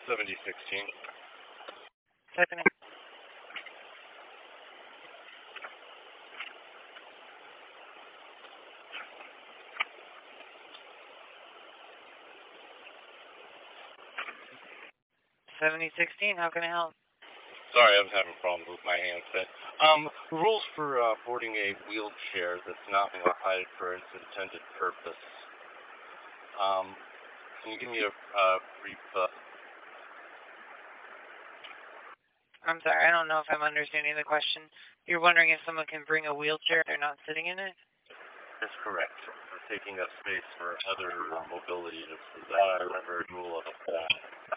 7016. Typing in. How can I help? Sorry, I was having problems with my handset. Rules for boarding a wheelchair that's not modified for its intended purpose. Can you give me a brief... I'm sorry, I don't know if I'm understanding the question. You're wondering if someone can bring a wheelchair if they're not sitting in it? That's correct. For taking up space for other mobility. Is that a rule of that?